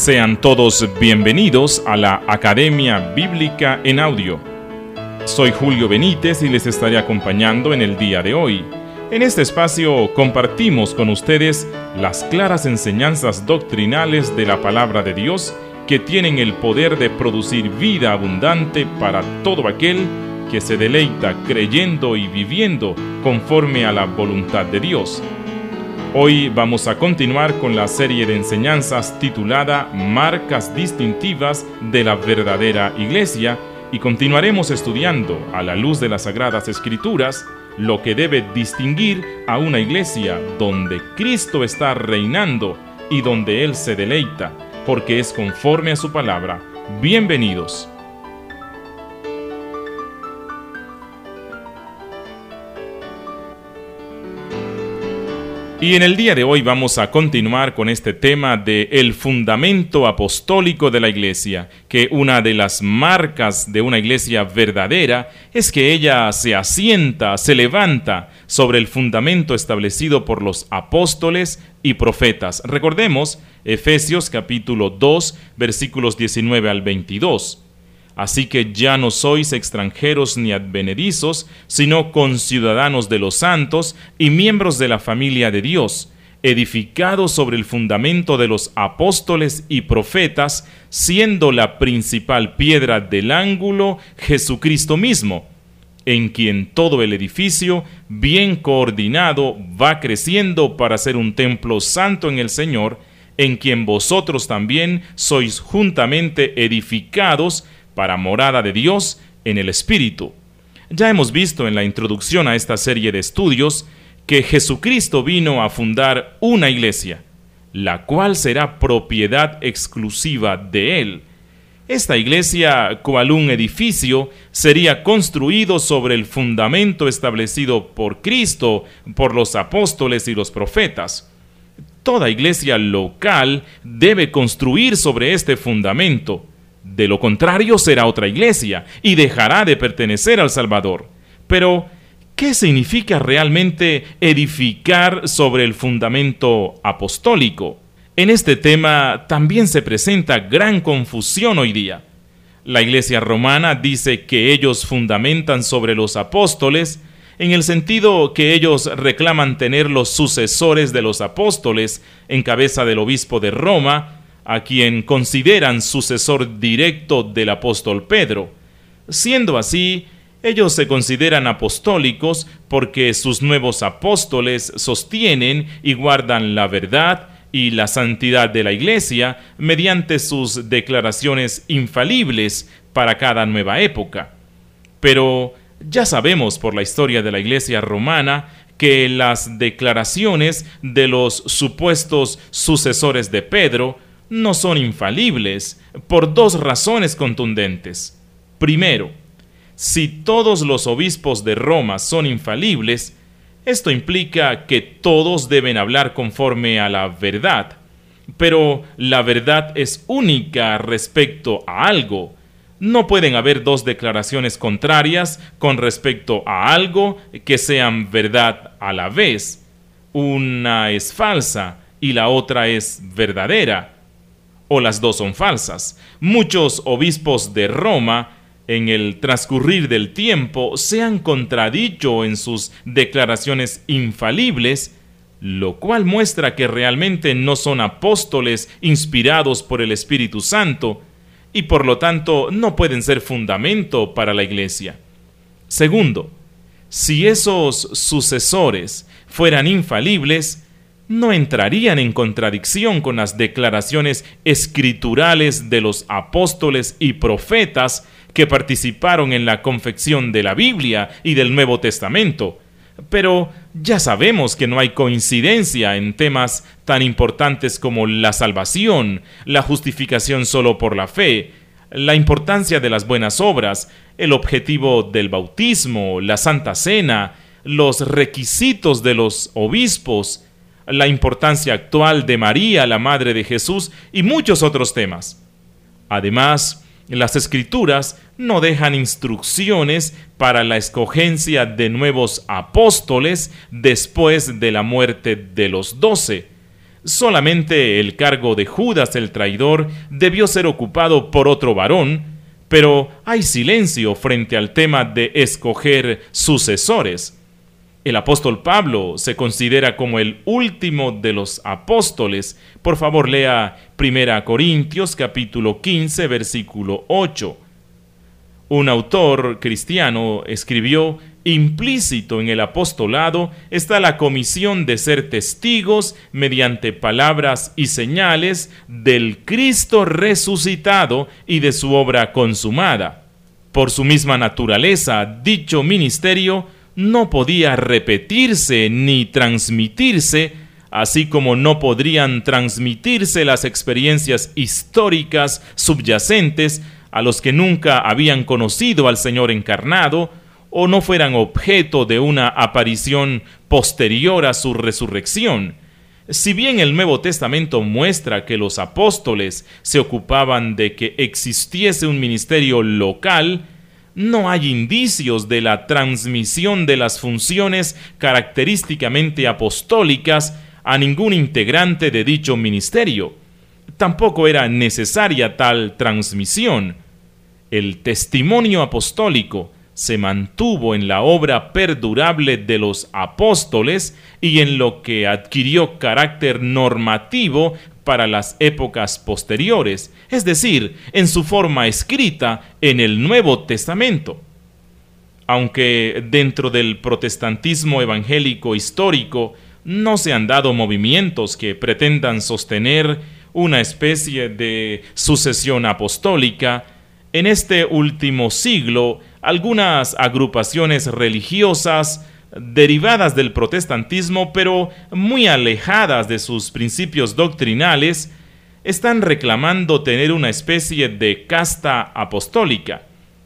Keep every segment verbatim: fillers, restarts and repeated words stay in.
Sean todos bienvenidos a la Academia Bíblica en Audio. Soy Julio Benítez y les estaré acompañando en el día de hoy. En este espacio compartimos con ustedes las claras enseñanzas doctrinales de la Palabra de Dios que tienen el poder de producir vida abundante para todo aquel que se deleita creyendo y viviendo conforme a la voluntad de Dios. Hoy vamos a continuar con la serie de enseñanzas titulada Marcas distintivas de la verdadera iglesia y continuaremos estudiando a la luz de las Sagradas Escrituras lo que debe distinguir a una iglesia donde Cristo está reinando y donde Él se deleita, porque es conforme a su palabra. Bienvenidos. Y en el día de hoy vamos a continuar con este tema de el fundamento apostólico de la iglesia, que una de las marcas de una iglesia verdadera es que ella se asienta, se levanta sobre el fundamento establecido por los apóstoles y profetas. Recordemos Efesios capítulo dos, versículos diecinueve al veintidós. Así que ya no sois extranjeros ni advenedizos, sino conciudadanos de los santos y miembros de la familia de Dios, edificados sobre el fundamento de los apóstoles y profetas, siendo la principal piedra del ángulo Jesucristo mismo, en quien todo el edificio, bien coordinado, va creciendo para ser un templo santo en el Señor, en quien vosotros también sois juntamente edificados para morada de Dios en el Espíritu. Ya hemos visto en la introducción a esta serie de estudios que Jesucristo vino a fundar una iglesia, la cual será propiedad exclusiva de Él. Esta iglesia, cual un edificio, sería construido sobre el fundamento establecido por Cristo, por los apóstoles y los profetas. Toda iglesia local debe construir sobre este fundamento. De lo contrario, será otra iglesia y dejará de pertenecer al Salvador. Pero, ¿qué significa realmente edificar sobre el fundamento apostólico? En este tema también se presenta gran confusión hoy día. La iglesia romana dice que ellos fundamentan sobre los apóstoles, en el sentido que ellos reclaman tener los sucesores de los apóstoles en cabeza del obispo de Roma, a quien consideran sucesor directo del apóstol Pedro. Siendo así, ellos se consideran apostólicos porque sus nuevos apóstoles sostienen y guardan la verdad y la santidad de la iglesia mediante sus declaraciones infalibles para cada nueva época. Pero ya sabemos por la historia de la iglesia romana que las declaraciones de los supuestos sucesores de Pedro no son infalibles por dos razones contundentes. Primero, si todos los obispos de Roma son infalibles, esto implica que todos deben hablar conforme a la verdad. Pero la verdad es única respecto a algo. No pueden haber dos declaraciones contrarias con respecto a algo que sean verdad a la vez. Una es falsa y la otra es verdadera. O las dos son falsas. Muchos obispos de Roma, en el transcurrir del tiempo, se han contradicho en sus declaraciones infalibles, lo cual muestra que realmente no son apóstoles inspirados por el Espíritu Santo, y por lo tanto no pueden ser fundamento para la iglesia. Segundo, si esos sucesores fueran infalibles, no entrarían en contradicción con las declaraciones escriturales de los apóstoles y profetas que participaron en la confección de la Biblia y del Nuevo Testamento. Pero ya sabemos que no hay coincidencia en temas tan importantes como la salvación, la justificación solo por la fe, la importancia de las buenas obras, el objetivo del bautismo, la Santa Cena, los requisitos de los obispos, la importancia actual de María, la Madre de Jesús, y muchos otros temas. Además, las Escrituras no dejan instrucciones para la escogencia de nuevos apóstoles después de la muerte de los doce. Solamente el cargo de Judas el traidor debió ser ocupado por otro varón, pero hay silencio frente al tema de escoger sucesores. El apóstol Pablo se considera como el último de los apóstoles. Por favor, lea Primera Corintios capítulo quince, versículo ocho. Un autor cristiano escribió: implícito en el apostolado está la comisión de ser testigos mediante palabras y señales del Cristo resucitado y de su obra consumada. Por su misma naturaleza, dicho ministerio no podía repetirse ni transmitirse, así como no podrían transmitirse las experiencias históricas subyacentes a los que nunca habían conocido al Señor encarnado o no fueran objeto de una aparición posterior a su resurrección. Si bien el Nuevo Testamento muestra que los apóstoles se ocupaban de que existiese un ministerio local, no hay indicios de la transmisión de las funciones característicamente apostólicas a ningún integrante de dicho ministerio. Tampoco era necesaria tal transmisión. El testimonio apostólico se mantuvo en la obra perdurable de los apóstoles y en lo que adquirió carácter normativo para las épocas posteriores, es decir, en su forma escrita en el Nuevo Testamento. Aunque dentro del protestantismo evangélico histórico no se han dado movimientos que pretendan sostener una especie de sucesión apostólica, en este último siglo algunas agrupaciones religiosas derivadas del protestantismo, pero muy alejadas de sus principios doctrinales, están reclamando tener una especie de casta apostólica.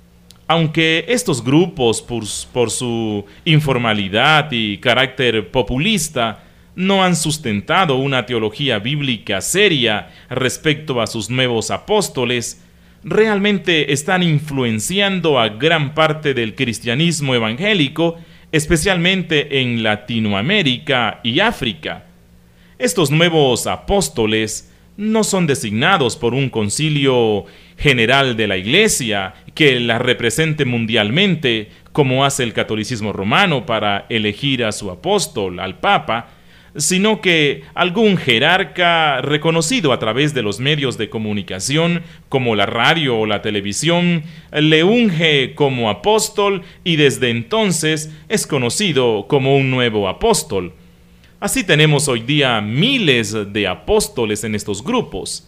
Aunque estos grupos, por, por su informalidad y carácter populista, no han sustentado una teología bíblica seria respecto a sus nuevos apóstoles, realmente están influenciando a gran parte del cristianismo evangélico, especialmente en Latinoamérica y África. Estos nuevos apóstoles no son designados por un concilio general de la Iglesia que la represente mundialmente, como hace el catolicismo romano para elegir a su apóstol, al Papa, sino que algún jerarca reconocido a través de los medios de comunicación, como la radio o la televisión, le unge como apóstol y desde entonces es conocido como un nuevo apóstol. Así tenemos hoy día miles de apóstoles en estos grupos.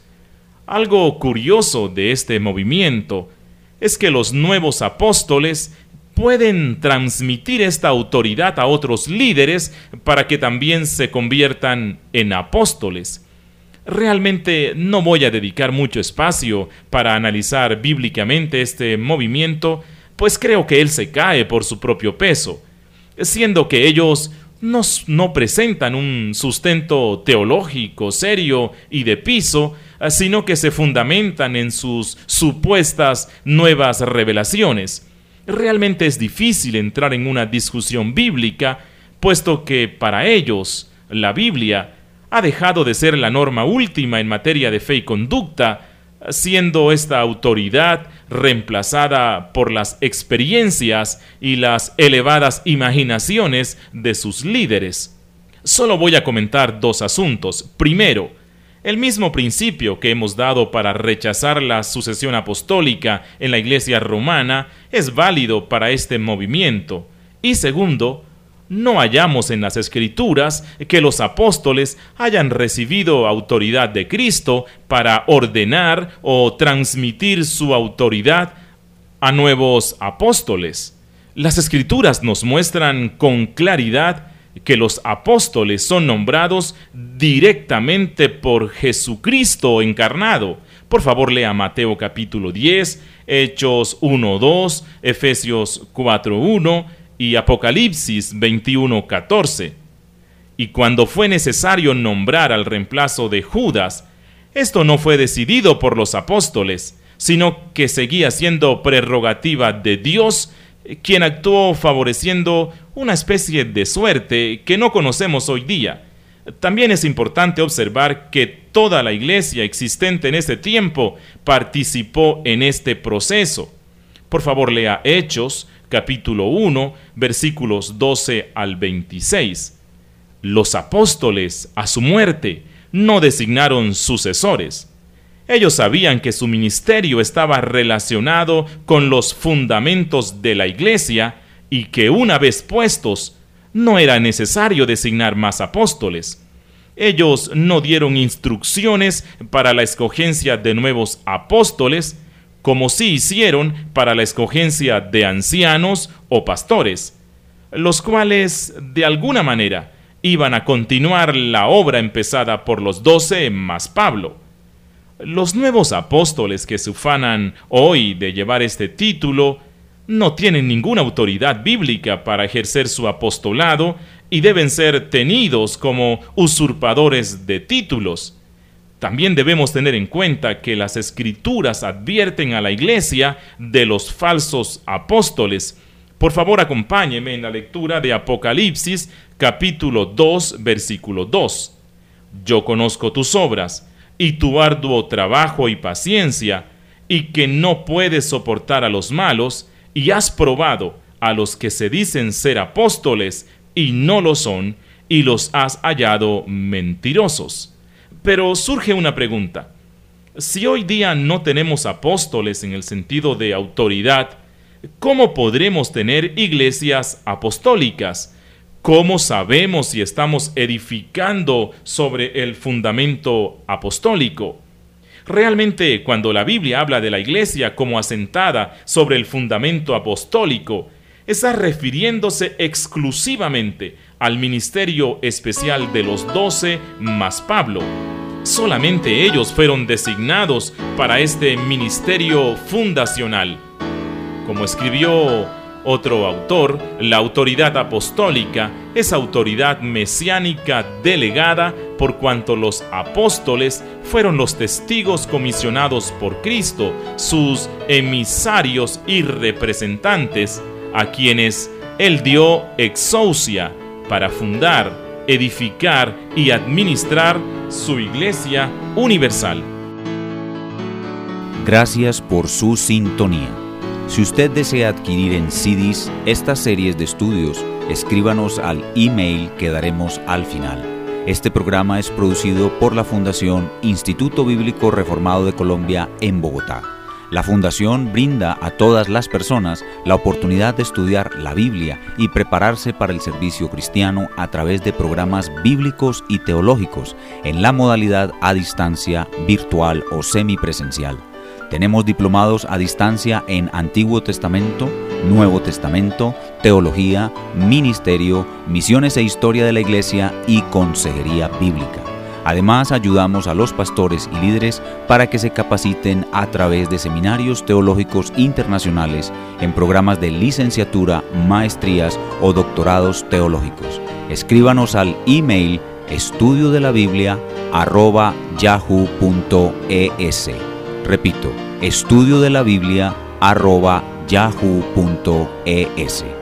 Algo curioso de este movimiento es que los nuevos apóstoles pueden transmitir esta autoridad a otros líderes para que también se conviertan en apóstoles. Realmente no voy a dedicar mucho espacio para analizar bíblicamente este movimiento, pues creo que él se cae por su propio peso, siendo que ellos no, no presentan un sustento teológico serio y de piso, sino que se fundamentan en sus supuestas nuevas revelaciones. Realmente es difícil entrar en una discusión bíblica, puesto que para ellos la Biblia ha dejado de ser la norma última en materia de fe y conducta, siendo esta autoridad reemplazada por las experiencias y las elevadas imaginaciones de sus líderes. Solo voy a comentar dos asuntos. Primero, el mismo principio que hemos dado para rechazar la sucesión apostólica en la Iglesia romana es válido para este movimiento. Y segundo, no hallamos en las Escrituras que los apóstoles hayan recibido autoridad de Cristo para ordenar o transmitir su autoridad a nuevos apóstoles. Las Escrituras nos muestran con claridad que los apóstoles son nombrados directamente por Jesucristo encarnado. Por favor, lea Mateo capítulo diez, Hechos uno dos, Efesios cuatro uno y Apocalipsis veintiuno catorce. Y cuando fue necesario nombrar al reemplazo de Judas, esto no fue decidido por los apóstoles, sino que seguía siendo prerrogativa de Dios, quien actuó favoreciendo una especie de suerte que no conocemos hoy día. También es importante observar que toda la iglesia existente en ese tiempo participó en este proceso. Por favor, lea Hechos, capítulo uno, versículos doce al veintiséis. Los apóstoles, a su muerte, no designaron sucesores. Ellos sabían que su ministerio estaba relacionado con los fundamentos de la iglesia y que una vez puestos, no era necesario designar más apóstoles. Ellos no dieron instrucciones para la escogencia de nuevos apóstoles, como sí hicieron para la escogencia de ancianos o pastores, los cuales, de alguna manera, iban a continuar la obra empezada por los doce más Pablo. Los nuevos apóstoles que se ufanan hoy de llevar este título no tienen ninguna autoridad bíblica para ejercer su apostolado y deben ser tenidos como usurpadores de títulos. También debemos tener en cuenta que las Escrituras advierten a la iglesia de los falsos apóstoles. Por favor, acompáñeme en la lectura de Apocalipsis, capítulo dos, versículo dos. Yo conozco tus obras, y tu arduo trabajo y paciencia, y que no puedes soportar a los malos, y has probado a los que se dicen ser apóstoles, y no lo son, y los has hallado mentirosos. Pero surge una pregunta. Si hoy día no tenemos apóstoles en el sentido de autoridad, ¿cómo podremos tener iglesias apostólicas? ¿Cómo sabemos si estamos edificando sobre el fundamento apostólico? Realmente, cuando la Biblia habla de la iglesia como asentada sobre el fundamento apostólico, está refiriéndose exclusivamente al ministerio especial de los doce más Pablo. Solamente ellos fueron designados para este ministerio fundacional. Como escribió otro autor, la autoridad apostólica es autoridad mesiánica delegada por cuanto los apóstoles fueron los testigos comisionados por Cristo, sus emisarios y representantes, a quienes Él dio exousia para fundar, edificar y administrar su Iglesia universal. Gracias por su sintonía. Si usted desea adquirir en C Ds estas series de estudios, escríbanos al email que daremos al final. Este programa es producido por la Fundación Instituto Bíblico Reformado de Colombia en Bogotá. La Fundación brinda a todas las personas la oportunidad de estudiar la Biblia y prepararse para el servicio cristiano a través de programas bíblicos y teológicos en la modalidad a distancia, virtual o semipresencial. Tenemos diplomados a distancia en Antiguo Testamento, Nuevo Testamento, Teología, Ministerio, Misiones e Historia de la Iglesia y Consejería Bíblica. Además, ayudamos a los pastores y líderes para que se capaciten a través de seminarios teológicos internacionales en programas de licenciatura, maestrías o doctorados teológicos. Escríbanos al email estudio de la biblia arroba yahoo punto es. Repito, estudio de la biblia arroba yahoo punto es.